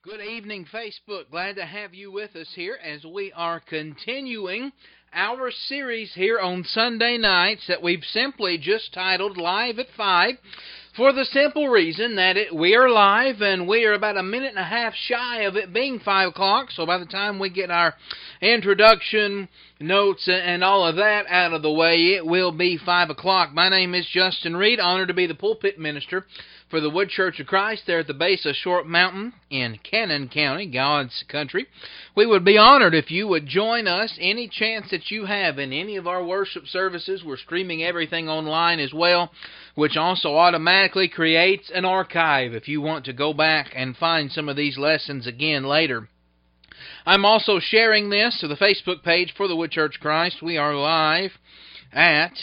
Good evening, Facebook. Glad to have you with us here as we are continuing our series here on Sunday nights that we've simply just titled Live at 5 for the simple reason that we are live and we are about a minute and a half shy of it being 5 o'clock. So by the time we get our introduction, notes, and all of that out of the way, it will be 5 o'clock. My name is Justin Reed, honored to be the pulpit minister for the Wood Church of Christ there at the base of Short Mountain in Cannon County, God's country. We would be honored if you would join us any chance that you have in any of our worship services. We're streaming everything online as well, which also automatically creates an archive if you want to go back and find some of these lessons again later. I'm also sharing this to the Facebook page for the Wood Church of Christ. We are live at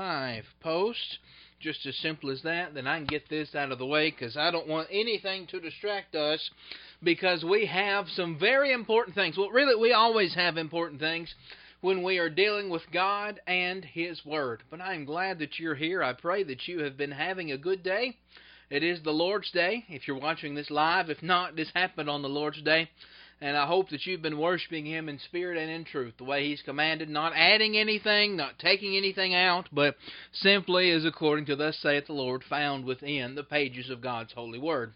5 posts. Just as simple as that. Then I can get this out of the way because I don't want anything to distract us, because we have some very important things. Well, really, we always have important things when we are dealing with God and His Word. But I'm glad that you're here. I pray that you have been having a good day. It is the Lord's Day if you're watching this live. If not, this happened on the Lord's Day. And I hope that you've been worshiping Him in spirit and in truth, the way He's commanded, not adding anything, not taking anything out, but simply as according to thus saith the Lord, found within the pages of God's holy word.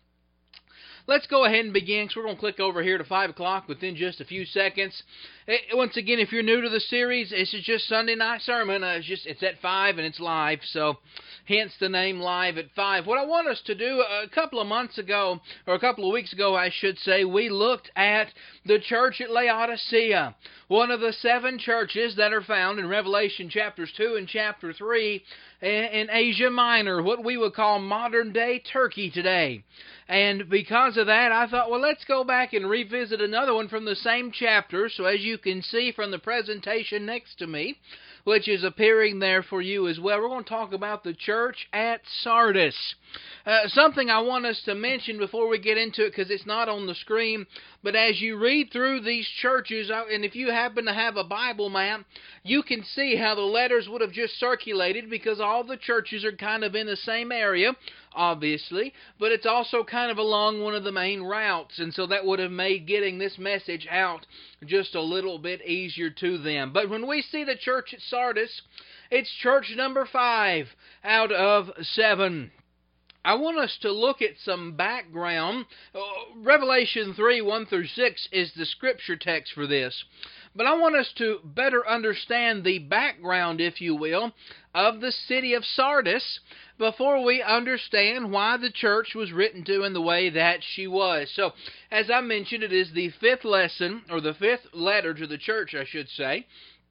Let's go ahead and begin, because we're going to click over here to 5 o'clock within just a few seconds. Once again, if you're new to the series, this is just Sunday night sermon. It's at 5 and it's live, so hence the name Live at 5. What I want us to do, a couple of months ago, or a couple of weeks ago, I should say, we looked at the church at Laodicea, one of the 7 churches that are found in Revelation chapters 2 and chapter 3 in Asia Minor, what we would call modern-day Turkey today. And because of that, I thought, well, let's go back and revisit another one from the same chapter. So as you can see from the presentation next to me, which is appearing there for you as well, we're going to talk about the church at Sardis. Something I want us to mention before we get into it, because it's not on the screen, but as you read through these churches, and if you happen to have a Bible map, you can see how the letters would have just circulated, because all the churches are kind of in the same area, obviously, but it's also kind of along one of the main routes, and so that would have made getting this message out just a little bit easier to them. But when we see the church at Sardis, it's church number 5 out of 7. I want us to look at some background. Revelation 3, 1 through 6 is the scripture text for this. But I want us to better understand the background, if you will, of the city of Sardis before we understand why the church was written to in the way that she was. So, as I mentioned, it is the 5th lesson, or the 5th letter to the church, I should say.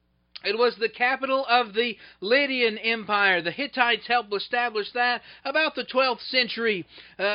It was the capital of the Lydian Empire. The Hittites helped establish that about the 12th century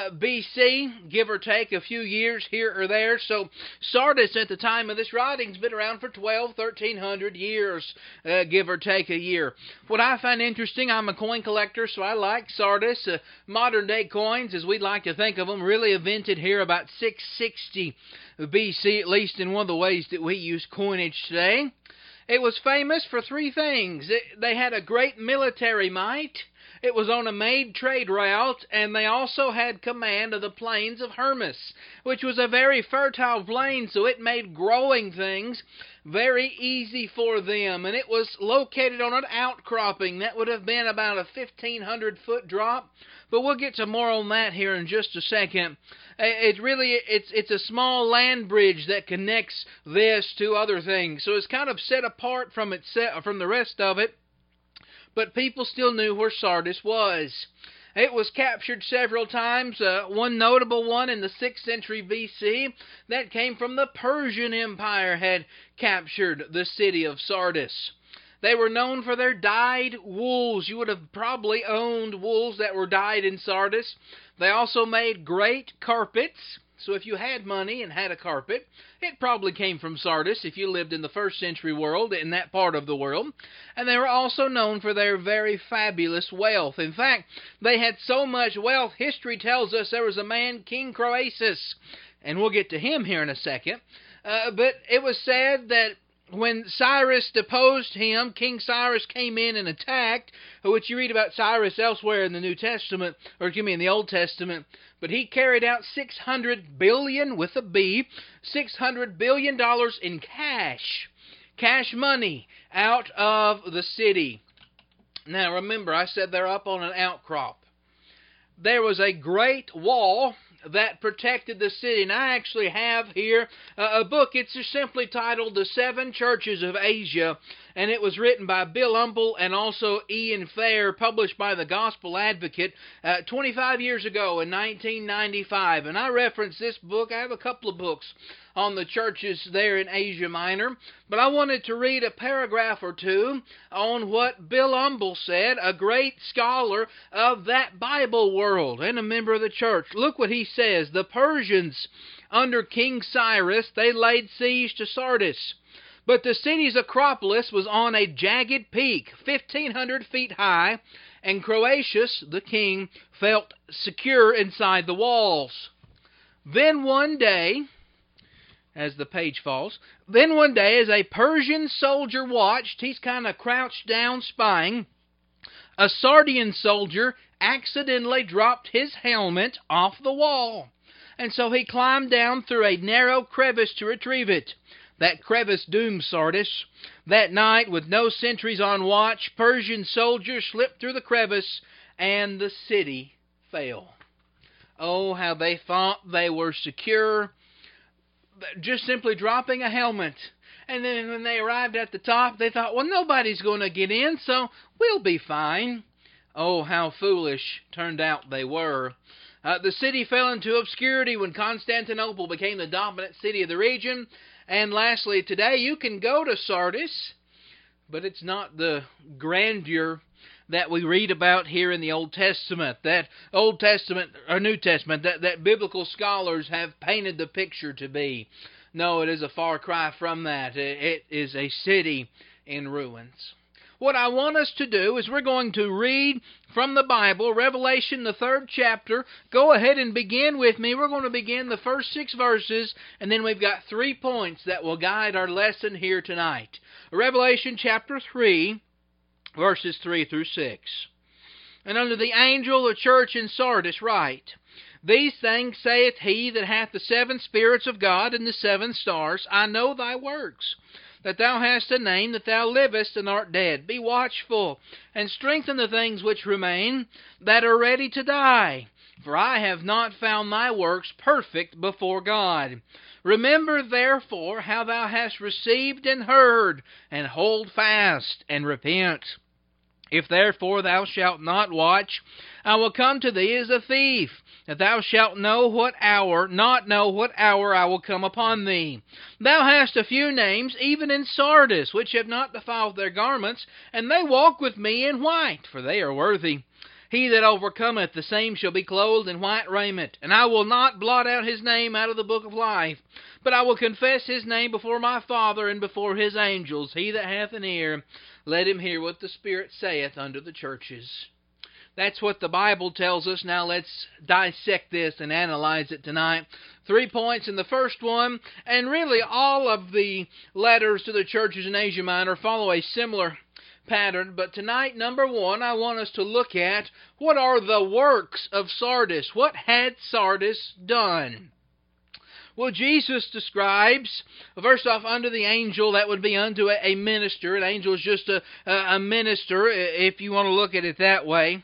BC, give or take a few years here or there. So Sardis at the time of this writing has been around for 1300 years, give or take a year. What I find interesting, I'm a coin collector, so I like Sardis. Modern day coins, as we'd like to think of them, really invented here about 660 BC, at least in one of the ways that we use coinage today. It was famous for 3 things. They had a great military might, it was on a made trade route, and they also had command of the plains of Hermus, which was a very fertile plain, so it made growing things very easy for them. And it was located on an outcropping. That would have been about a 1,500-foot drop, but we'll get to more on that here in just a second. It's a small land bridge that connects this to other things. So it's kind of set apart from the rest of it, but people still knew where Sardis was. It was captured several times. One notable one in the 6th century BC that came from the Persian Empire had captured the city of Sardis. They were known for their dyed wools. You would have probably owned wools that were dyed in Sardis. They also made great carpets. So if you had money and had a carpet, it probably came from Sardis if you lived in the 1st century world, in that part of the world. And they were also known for their very fabulous wealth. In fact, they had so much wealth, history tells us there was a man, King Croesus, and we'll get to him here in a second. But it was said that when Cyrus deposed him, King Cyrus came in and attacked, which you read about Cyrus elsewhere in the New Testament, or excuse me, in the Old Testament. But he carried out $600 billion with a B, $600 billion in cash money out of the city. Now remember, I said they're up on an outcrop. There was a great wall that protected the city. And I actually have here a book. It's just simply titled The Seven Churches of Asia, and it was written by Bill Umble and also Ian Fair, published by the Gospel Advocate 25 years ago in 1995. And I reference this book. I have a couple of books on the churches there in Asia Minor, but I wanted to read a paragraph or two on what Bill Umble said, a great scholar of that Bible world and a member of the church. Look what he says. The Persians under King Cyrus, they laid siege to Sardis, but the city's acropolis was on a jagged peak, 1,500 feet high, and Croesus, the king, felt secure inside the walls. Then one day, as the page falls, then one day as a Persian soldier watched, he's kind of crouched down spying, a Sardian soldier accidentally dropped his helmet off the wall. And so he climbed down through a narrow crevice to retrieve it. That crevice doomed Sardis. That night, with no sentries on watch, Persian soldiers slipped through the crevice, and the city fell. Oh, how they thought they were secure, just simply dropping a helmet. And then when they arrived at the top, they thought, well, nobody's going to get in, so we'll be fine. Oh, how foolish turned out they were. The city fell into obscurity when Constantinople became the dominant city of the region. And lastly, today you can go to Sardis, but it's not the grandeur that we read about here in the Old Testament, that Old Testament or New Testament, that biblical scholars have painted the picture to be. No, it is a far cry from that. It is a city in ruins. What I want us to do is we're going to read from the Bible, Revelation, the 3rd chapter. Go ahead and begin with me. We're going to begin the first 6 verses, and then we've got 3 points that will guide our lesson here tonight. Revelation chapter 3, verses 3 through 6. And unto the angel of the church in Sardis write, These things saith he that hath the 7 spirits of God and the 7 stars, I know thy works, that thou hast a name, that thou livest and art dead. Be watchful, and strengthen the things which remain, that are ready to die. For I have not found thy works perfect before God. Remember therefore how thou hast received and heard, and hold fast, and repent. If therefore thou shalt not watch, I will come to thee as a thief, that thou shalt not know what hour I will come upon thee. Thou hast a few names, even in Sardis, which have not defiled their garments, and they walk with me in white, for they are worthy. He that overcometh, the same shall be clothed in white raiment, and I will not blot out his name out of the book of life, but I will confess his name before my Father and before his angels. He that hath an ear, let him hear what the Spirit saith unto the churches. That's what the Bible tells us. Now let's dissect this and analyze it tonight. 3 points in the first one, and really all of the letters to the churches in Asia Minor follow a similar pattern. But tonight, number 1, I want us to look at what are the works of Sardis. What had Sardis done? Well, Jesus describes, first off, unto the angel, that would be unto a minister. An angel is just a minister, if you want to look at it that way.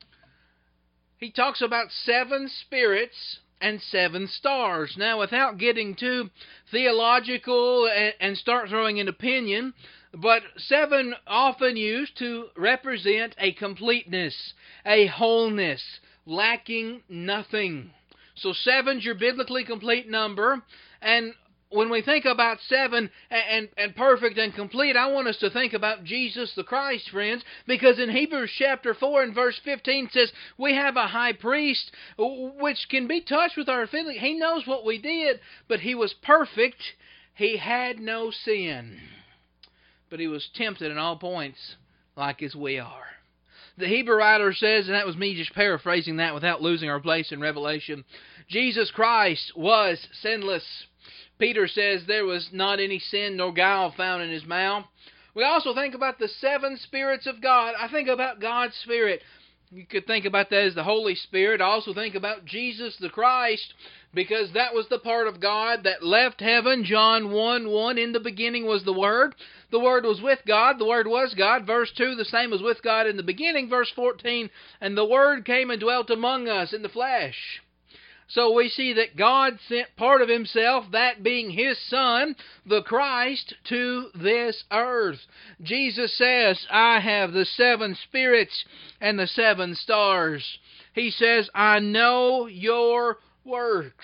He talks about 7 spirits and 7 stars. Now, without getting too theological and start throwing an opinion, but 7 often used to represent a completeness, a wholeness, lacking nothing. So 7's your biblically complete number, and when we think about 7 and perfect and complete, I want us to think about Jesus the Christ, friends, because in Hebrews chapter 4 and verse 15 says, we have a high priest which can be touched with our feelings. He knows what we did, but he was perfect. He had no sin, but he was tempted in all points like as we are. The Hebrew writer says, and that was me just paraphrasing that without losing our place in Revelation, Jesus Christ was sinless. Peter says there was not any sin nor guile found in His mouth. We also think about the seven spirits of God. I think about God's Spirit. You could think about that as the Holy Spirit. I also think about Jesus the Christ, because that was the part of God that left heaven. John 1:1, in the beginning was the Word. The Word was with God. The Word was God. Verse 2, the same was with God in the beginning. Verse 14, and the Word came and dwelt among us in the flesh. So we see that God sent part of Himself, that being His Son, the Christ, to this earth. Jesus says, I have the seven spirits and the seven stars. He says, I know your works.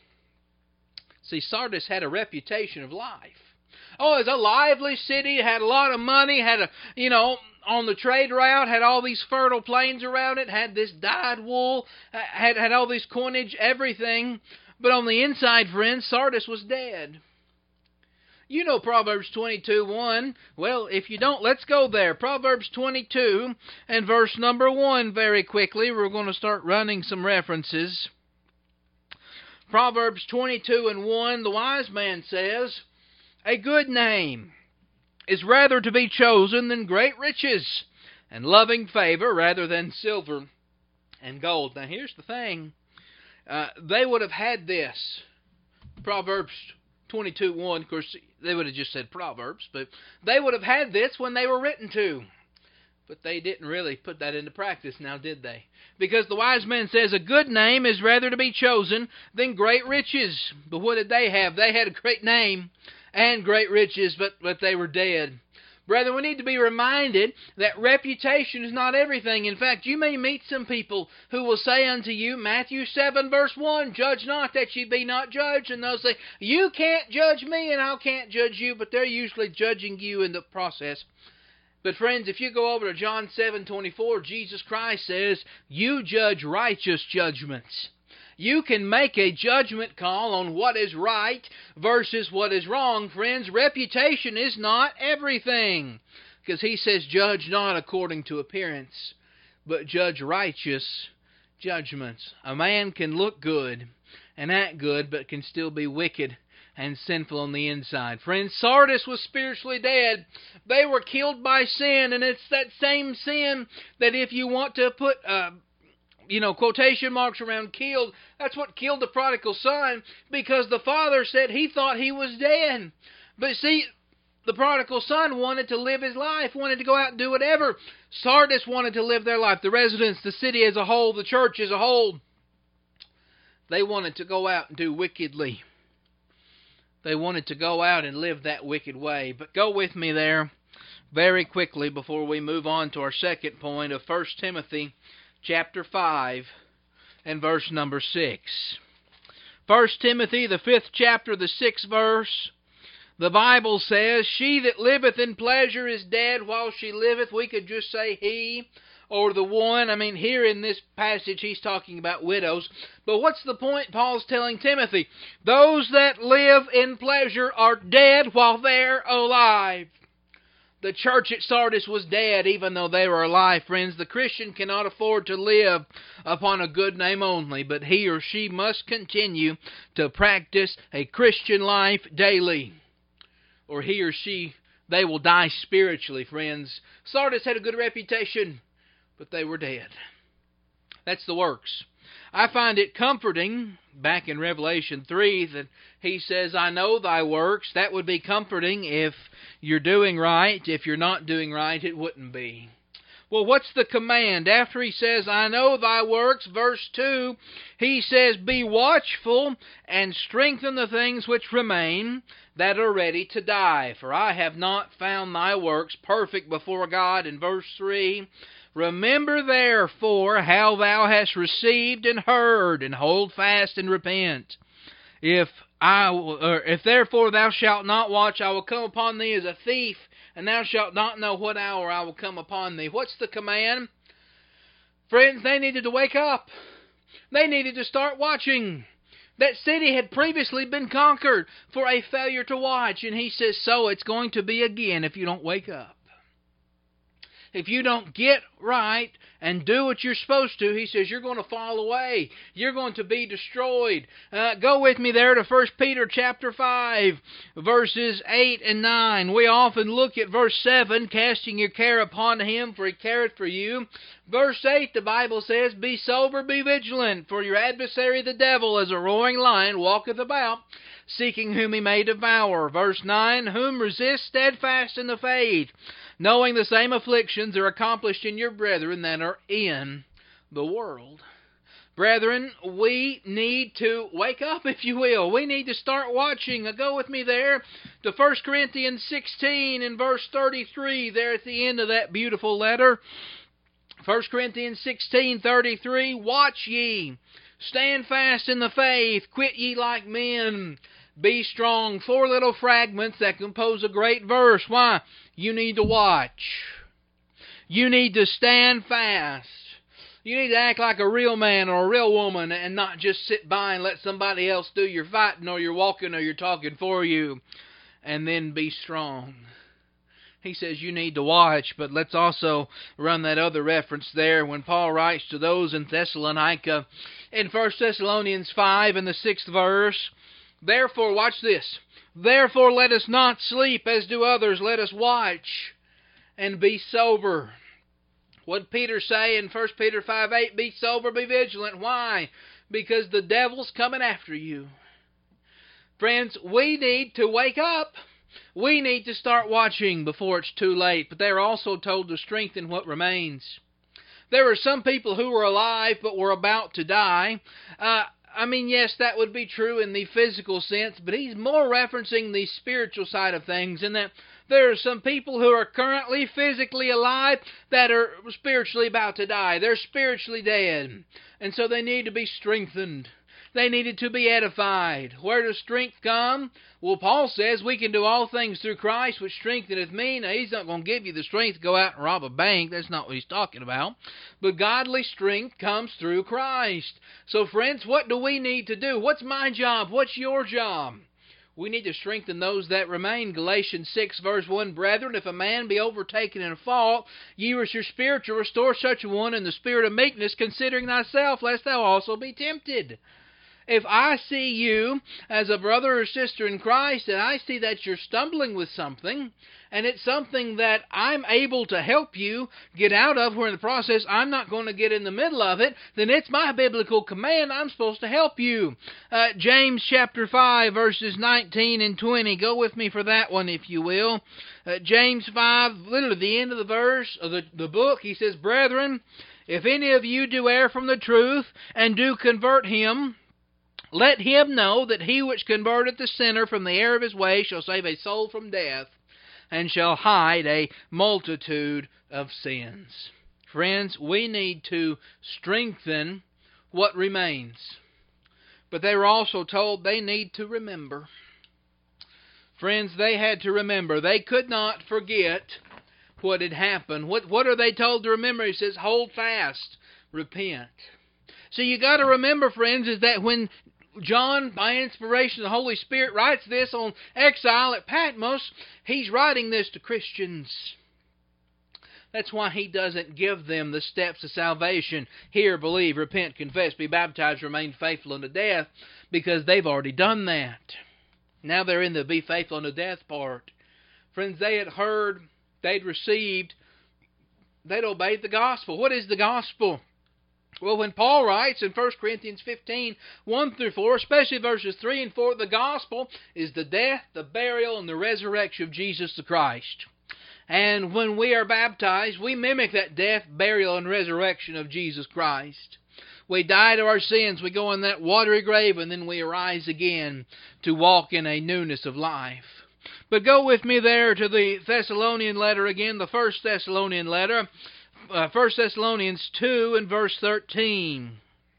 See, Sardis had a reputation of life. Oh, it was a lively city, had a lot of money, had on the trade route, had all these fertile plains around it, had this dyed wool, had all this coinage, everything. But on the inside, friends, Sardis was dead. You know Proverbs 22:1. Well, if you don't, let's go there. Proverbs 22 and verse number 1 very quickly. We're going to start running some references. Proverbs 22:1, the wise man says, a good name is rather to be chosen than great riches, and loving favor rather than silver and gold. Now here's the thing. They would have had this. Proverbs 22:1, of course, they would have just said Proverbs, but they would have had this when they were written to. But they didn't really put that into practice now, did they? Because the wise man says a good name is rather to be chosen than great riches. But what did they have? They had a great name and great riches, but they were dead. Brethren, we need to be reminded that reputation is not everything. In fact, you may meet some people who will say unto you, Matthew 7 verse 1, judge not that ye be not judged. And they'll say, you can't judge me and I can't judge you, but they're usually judging you in the process. But friends, if you go over to John 7:24, Jesus Christ says, you judge righteous judgments. You can make a judgment call on what is right versus what is wrong. Friends, reputation is not everything. Because He says, judge not according to appearance, but judge righteous judgments. A man can look good and act good, but can still be wicked and sinful on the inside. Friends, Sardis was spiritually dead. They were killed by sin, and it's that same sin that if you want to put quotation marks around killed, that's what killed the prodigal son, because the father said he thought he was dead. But see, the prodigal son wanted to live his life, wanted to go out and do whatever. Sardis wanted to live their life. The residents, the city as a whole, the church as a whole, they wanted to go out and do wickedly. They wanted to go out and live that wicked way. But go with me there very quickly before we move on to our second point of 1 Timothy chapter 5 and verse number 6. 1 Timothy, the 5th chapter, the 6th verse, the Bible says, she that liveth in pleasure is dead while she liveth. We could just say he or the one. I mean, here in this passage he's talking about widows. But what's the point Paul's telling Timothy? Those that live in pleasure are dead while they're alive. The church at Sardis was dead even though they were alive, friends. The Christian cannot afford to live upon a good name only, but he or she must continue to practice a Christian life daily, or he or she, they will die spiritually, friends. Sardis had a good reputation, but they were dead. That's the works. I find it comforting, back in Revelation 3, that he says, I know thy works. That would be comforting if you're doing right. If you're not doing right, it wouldn't be. Well, what's the command? After he says, I know thy works, verse 2, he says, be watchful and strengthen the things which remain that are ready to die. For I have not found thy works perfect before God. In verse 3, remember therefore how thou hast received and heard, and hold fast and repent. If therefore thou shalt not watch, I will come upon thee as a thief, and thou shalt not know what hour I will come upon thee. What's the command? Friends, they needed to wake up. They needed to start watching. That city had previously been conquered for a failure to watch, and he says, so it's going to be again if you don't wake up. if you don't get right and do what you're supposed to, he says, you're going to fall away. You're going to be destroyed. Go with me there to 1 Peter chapter 5, verses 8 and 9. We often look at verse 7, casting your care upon Him, for He careth for you. Verse 8, the Bible says, be sober, be vigilant, for your adversary the devil, as a roaring lion, walketh about, seeking whom he may devour. Verse 9, whom resist steadfast in the faith, knowing the same afflictions are accomplished in your brethren that are in the world. Brethren, we need to wake up, if you will. We need to start watching. Go with me there to 1 Corinthians 16 and verse 33, there at the end of that beautiful letter. 1 Corinthians 16:33, watch ye, stand fast in the faith, quit ye like men, be strong. 4 little fragments that compose a great verse. Why? You need to watch. You need to stand fast. You need to act like a real man or a real woman and not just sit by and let somebody else do your fighting or your walking or your talking for you. And then be strong. He says you need to watch, but let's also run that other reference there when Paul writes to those in Thessalonica in 1 Thessalonians 5 in the 6th verse. Therefore, watch this. Therefore let us not sleep as do others. Let us watch and be sober. What did Peter say in 1 Peter 5:8? Be sober, be vigilant. Why? Because the devil's coming after you. Friends, we need to wake up. We need to start watching before it's too late. But they are also told to strengthen what remains. There are some people who were alive but were about to die. Yes, that would be true in the physical sense, but he's more referencing the spiritual side of things, in that there are some people who are currently physically alive that are spiritually about to die. They're spiritually dead, and so they need to be strengthened. They needed to be edified. Where does strength come? Well, Paul says we can do all things through Christ, which strengtheneth me. Now, he's not going to give you the strength to go out and rob a bank. That's not what he's talking about. But godly strength comes through Christ. So, friends, what do we need to do? What's my job? What's your job? We need to strengthen those that remain. Galatians 6, verse 1, brethren, if a man be overtaken in a fault, ye which are spiritual, restore such a one in the spirit of meekness, considering thyself, lest thou also be tempted. If I see you as a brother or sister in Christ, and I see that you're stumbling with something, and it's something that I'm able to help you get out of, where in the process I'm not going to get in the middle of it, then it's my biblical command. I'm supposed to help you. James chapter 5, verses 19 and 20. Go with me for that one, if you will. James 5, literally the end of the verse of the book, he says, brethren, if any of you do err from the truth, and do convert him, let him know that he which converteth the sinner from the error of his way shall save a soul from death, and shall hide a multitude of sins. Friends, we need to strengthen what remains. But they were also told they need to remember. Friends, they had to remember. They could not forget what had happened. What are they told to remember? He says, hold fast, repent. So you got to remember, friends, is that when John, by inspiration of the Holy Spirit, writes this on exile at Patmos, he's writing this to Christians. That's why he doesn't give them the steps of salvation. Hear, believe, repent, confess, be baptized, remain faithful unto death, because they've already done that. Now they're in the be faithful unto death part. Friends, they had heard, they'd received, they'd obeyed the gospel. What is the gospel? Well, when Paul writes in 1 Corinthians 15, 1 through 4, especially verses 3 and 4, the gospel is the death, the burial, and the resurrection of Jesus the Christ. And when we are baptized, we mimic that death, burial, and resurrection of Jesus Christ. We die to our sins, we go in that watery grave, and then we arise again to walk in a newness of life. But go with me there to the Thessalonian letter again, the First Thessalonian letter. 1 Thessalonians 2 and verse 13.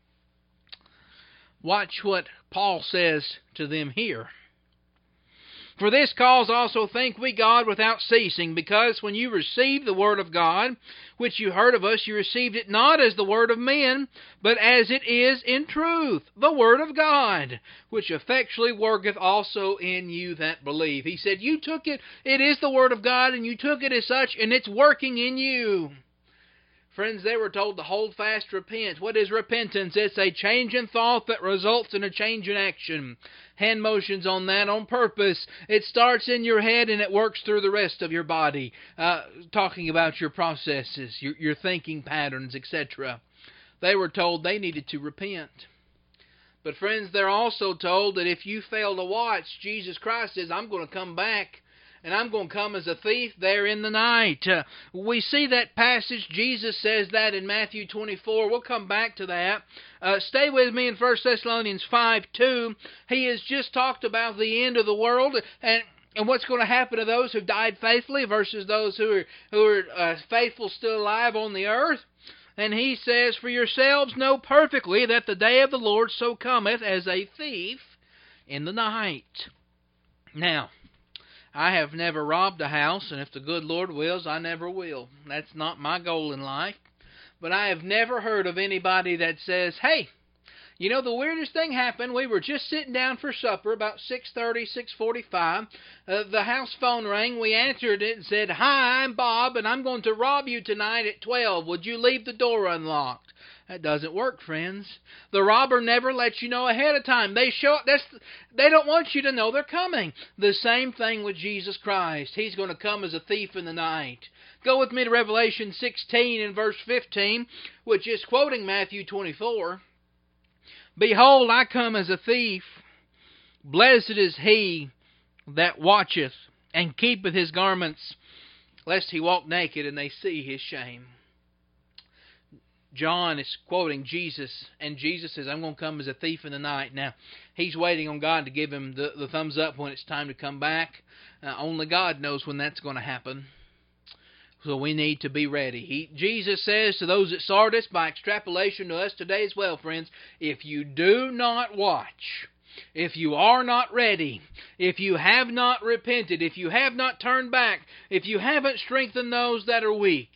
Watch what Paul says to them here. For this cause also thank we God without ceasing, because when you received the word of God, which you heard of us, you received it not as the word of men, but as it is in truth, the word of God, which effectually worketh also in you that believe. He said, you took it, it is the word of God, and you took it as such, and it's working in you. Friends, they were told to hold fast, repent. What is repentance? It's a change in thought that results in a change in action. Hand motions on that on purpose. It starts in your head and it works through the rest of your body. Talking about your processes, your thinking patterns, etc. They were told they needed to repent. But friends, they're also told that if you fail to watch, Jesus Christ says, I'm going to come back. And I'm going to come as a thief there in the night. We see that passage. Jesus says that in Matthew 24. We'll come back to that. Stay with me in 1 Thessalonians 5:2. He has just talked about the end of the world and what's going to happen to those who died faithfully versus those who are faithful still alive on the earth. And he says, for yourselves know perfectly that the day of the Lord so cometh as a thief in the night. Now, I have never robbed a house, and if the good Lord wills, I never will. That's not my goal in life. But I have never heard of anybody that says, hey, you know, the weirdest thing happened. We were just sitting down for supper about 6:30, 6:45. The house phone rang. We answered it and said, hi, I'm Bob, and I'm going to rob you tonight at 12. Would you leave the door unlocked? That doesn't work, friends. The robber never lets you know ahead of time. They show up. They don't want you to know they're coming. The same thing with Jesus Christ. He's going to come as a thief in the night. Go with me to Revelation 16 and verse 15, which is quoting Matthew 24. Behold, I come as a thief. Blessed is he that watcheth and keepeth his garments, lest he walk naked and they see his shame. John is quoting Jesus, and Jesus says, I'm going to come as a thief in the night. Now, he's waiting on God to give him the thumbs up when it's time to come back. Only God knows when that's going to happen. So we need to be ready. Jesus says to those at Sardis, by extrapolation to us today as well, friends, if you do not watch, if you are not ready, if you have not repented, if you have not turned back, if you haven't strengthened those that are weak,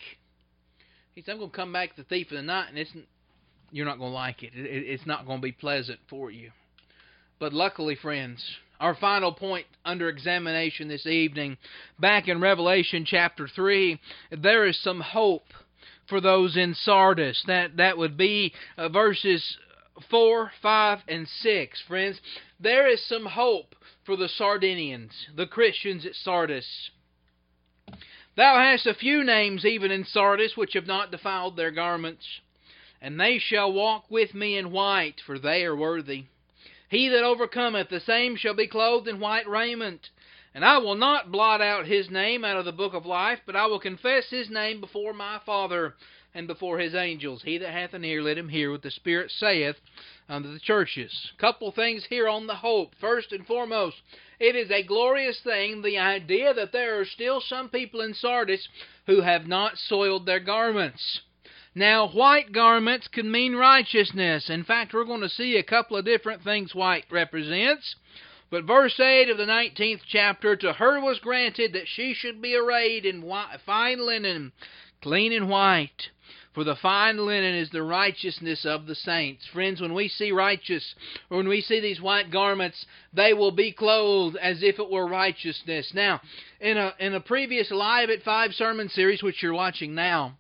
he said, I'm going to come back the thief in the night, and you're not going to like it. It's not going to be pleasant for you. But luckily, friends, our final point under examination this evening, back in Revelation chapter 3, there is some hope for those in Sardis. That would be verses 4, 5, and 6. Friends, there is some hope for the Sardinians, the Christians at Sardis. Thou hast a few names even in Sardis which have not defiled their garments, and they shall walk with me in white, for they are worthy. He that overcometh, the same shall be clothed in white raiment. And I will not blot out his name out of the book of life, but I will confess his name before my Father and before his angels. He that hath an ear, let him hear what the Spirit saith unto the churches. Couple things here on the hope. First and foremost, it is a glorious thing, the idea that there are still some people in Sardis who have not soiled their garments. Now, white garments can mean righteousness. In fact, we're going to see a couple of different things white represents. But verse 8 of the 19th chapter, to her was granted that she should be arrayed in fine linen, clean and white. For the fine linen is the righteousness of the saints. Friends, when we see righteous, or when we see these white garments, they will be clothed as if it were righteousness. Now, in a previous Live at 5 sermon series, which you're watching now,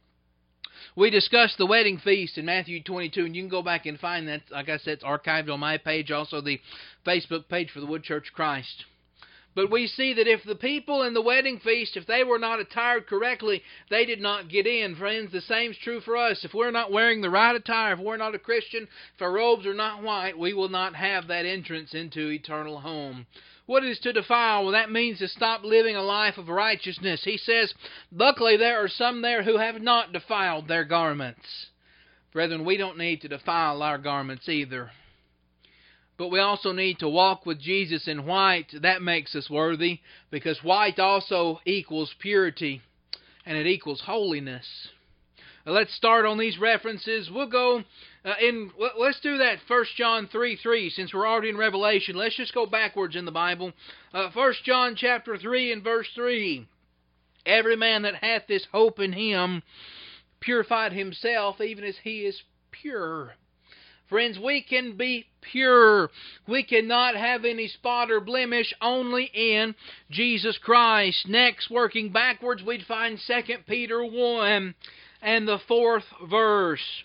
we discussed the wedding feast in Matthew 22, and you can go back and find that. Like I said, it's archived on my page, also the Facebook page for the Wood Church of Christ. But we see that if the people in the wedding feast, if they were not attired correctly, they did not get in. Friends, the same is true for us. If we're not wearing the right attire, if we're not a Christian, if our robes are not white, we will not have that entrance into eternal home. What is to defile? Well, that means to stop living a life of righteousness. He says, luckily there are some there who have not defiled their garments. Brethren, we don't need to defile our garments either. But we also need to walk with Jesus in white. That makes us worthy, because white also equals purity, and it equals holiness. Let's start on these references. We'll go let's do that 1 John 3:3 since we're already in Revelation. Let's just go backwards in the Bible. 1 John chapter 3 and verse 3. Every man that hath this hope in him purified himself, even as he is pure. Friends, we can be pure. We cannot have any spot or blemish only in Jesus Christ. Next, working backwards, we'd find 2 Peter 1 and the 4th verse.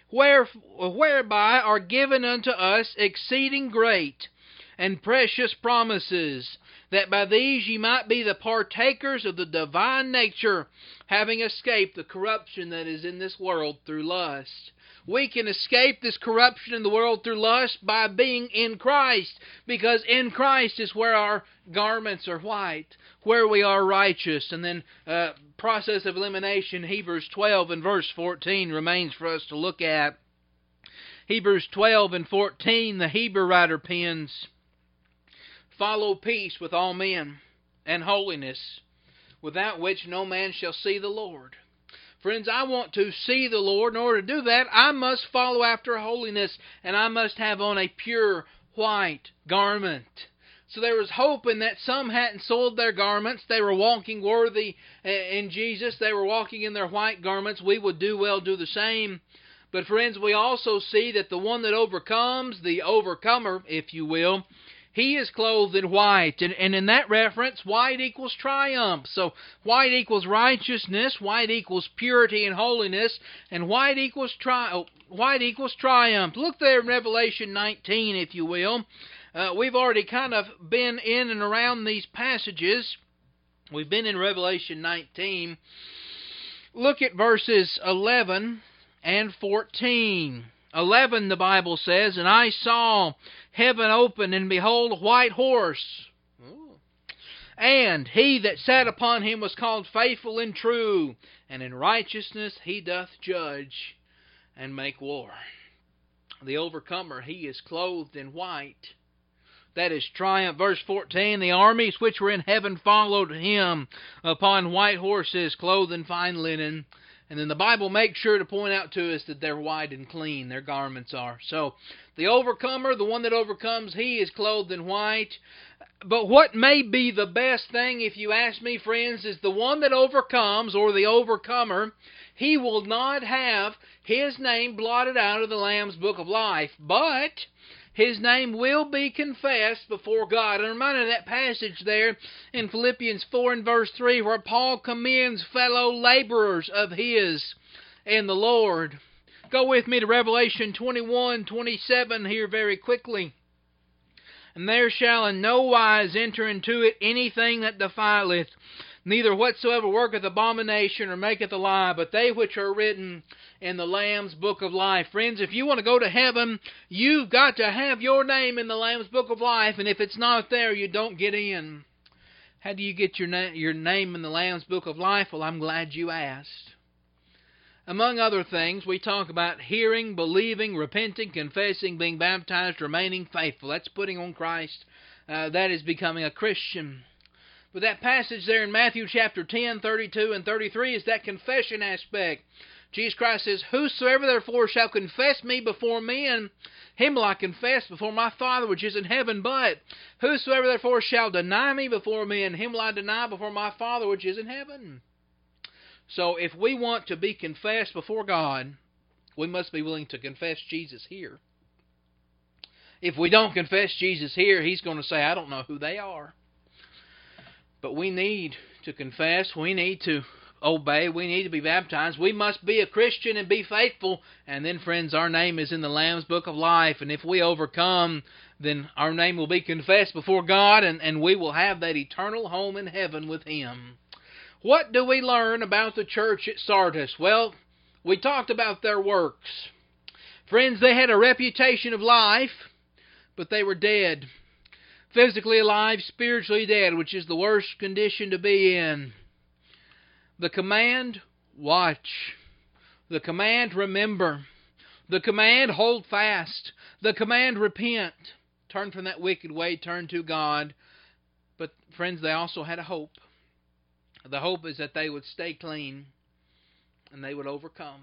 Whereby are given unto us exceeding great and precious promises, that by these ye might be the partakers of the divine nature, having escaped the corruption that is in this world through lust. We can escape this corruption in the world through lust by being in Christ, because in Christ is where our garments are white, where we are righteous. And then process of elimination, Hebrews 12 and verse 14 remains for us to look at. Hebrews 12 and 14, the Hebrew writer pens, "Follow peace with all men, and holiness, without which no man shall see the Lord." Friends, I want to see the Lord. In order to do that, I must follow after holiness, and I must have on a pure white garment. So there was hope in that some hadn't soiled their garments. They were walking worthy in Jesus. They were walking in their white garments. We would do well do the same. But friends, we also see that the one that overcomes, the overcomer, if you will, he is clothed in white. And in that reference, white equals triumph. So white equals righteousness, white equals purity and holiness, and white equals triumph. Look there in Revelation 19, if you will. We've already kind of been in and around these passages. We've been in Revelation 19. Look at verses 11 and 14. 11, the Bible says, "And I saw heaven open, and behold, a white horse. And he that sat upon him was called Faithful and True, and in righteousness he doth judge and make war." The overcomer, he is clothed in white. That is triumph. Verse 14, "The armies which were in heaven followed him upon white horses, clothed in fine linen." And then the Bible makes sure to point out to us that they're white and clean, their garments are. So the overcomer, the one that overcomes, he is clothed in white. But what may be the best thing, if you ask me, friends, is the one that overcomes, or the overcomer, he will not have his name blotted out of the Lamb's Book of Life, but his name will be confessed before God. And reminded of that passage there in Philippians 4 and verse 3, where Paul commends fellow laborers of his in the Lord. Go with me to Revelation 21:27 here very quickly. "And there shall in no wise enter into it anything that defileth, neither whatsoever worketh abomination or maketh a lie, but they which are written in the Lamb's Book of Life." Friends, if you want to go to heaven, you've got to have your name in the Lamb's Book of Life, and if it's not there, you don't get in. How do you get your name in the Lamb's Book of Life? Well, I'm glad you asked. Among other things, we talk about hearing, believing, repenting, confessing, being baptized, remaining faithful. That's putting on Christ. That is becoming a Christian. But that passage there in Matthew chapter 10, 32 and 33 is that confession aspect. Jesus Christ says, "Whosoever therefore shall confess me before men, him will I confess before my Father which is in heaven. But whosoever therefore shall deny me before men, him will I deny before my Father which is in heaven." So if we want to be confessed before God, we must be willing to confess Jesus here. If we don't confess Jesus here, He's going to say, "I don't know who they are." But we need to confess. We need to obey. We need to be baptized. We must be a Christian and be faithful. And then, friends, our name is in the Lamb's Book of Life. And if we overcome, then our name will be confessed before God, and we will have that eternal home in heaven with Him. What do we learn about the church at Sardis? Well, we talked about their works. Friends, they had a reputation of life, but they were dead. Physically alive, spiritually dead, which is the worst condition to be in. The command, watch. The command, remember. The command, hold fast. The command, repent. Turn from that wicked way, turn to God. But, friends, they also had a hope. The hope is that they would stay clean. and they would overcome.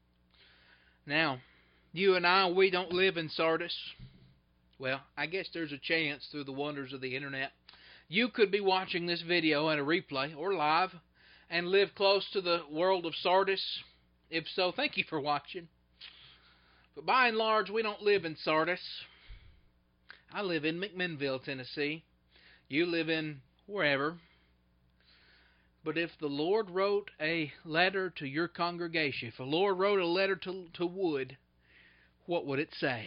Now, you and I, we don't live in Sardis. Well, I guess there's a chance through the wonders of the internet. You could be watching this video at a replay or live and live close to the world of Sardis. If so, thank you for watching. But by and large, we don't live in Sardis. I live in McMinnville, Tennessee. You live in wherever. But if the Lord wrote a letter to your congregation, if the Lord wrote a letter to Wood, what would it say?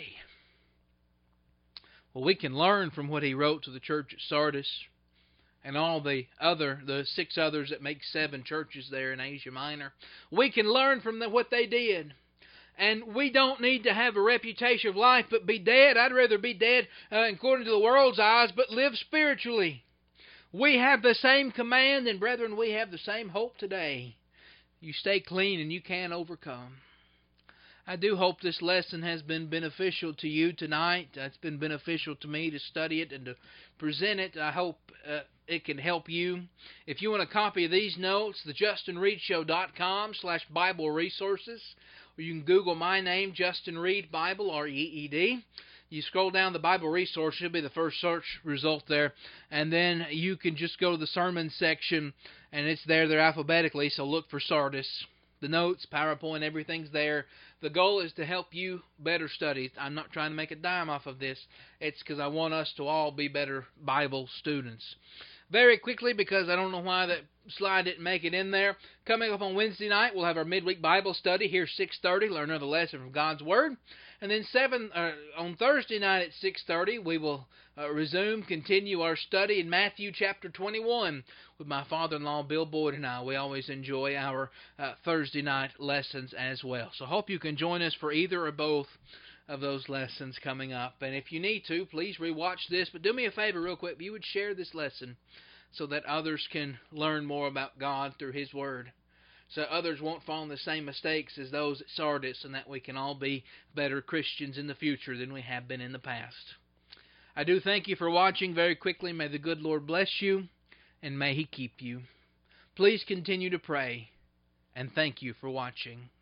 Well, we can learn from what he wrote to the church at Sardis and all the 6 others that make 7 churches there in Asia Minor. We can learn from what they did. And we don't need to have a reputation of life but be dead. I'd rather be dead according to the world's eyes, but live spiritually. We have the same command, and brethren, we have the same hope today. You stay clean and you can overcome. I do hope this lesson has been beneficial to you tonight. It's been beneficial to me to study it and to present it. I hope it can help you. If you want a copy of these notes, the JustinReedShow.com/Bible resources, or you can Google my name, Justin Reed Bible, R-E-E-D. You scroll down the Bible resource, should be the first search result there, and then you can just go to the sermon section, and it's there. They're alphabetically, so look for Sardis. The notes, PowerPoint, everything's there. The goal is to help you better study. I'm not trying to make a dime off of this. It's because I want us to all be better Bible students. Very quickly, because I don't know why that slide didn't make it in there. Coming up on Wednesday night, we'll have our midweek Bible study here 6:30. Learn another lesson from God's Word. And then on Thursday night at 6:30, we will continue our study in Matthew chapter 21 with my father-in-law, Bill Boyd, and I. We always enjoy our Thursday night lessons as well. So I hope you can join us for either or both of those lessons coming up. And if you need to, please rewatch this. But do me a favor real quick. If you would share this lesson so that others can learn more about God through His Word, so others won't fall in the same mistakes as those at Sardis, and that we can all be better Christians in the future than we have been in the past. I do thank you for watching. Very quickly, may the good Lord bless you, and may He keep you. Please continue to pray, and thank you for watching.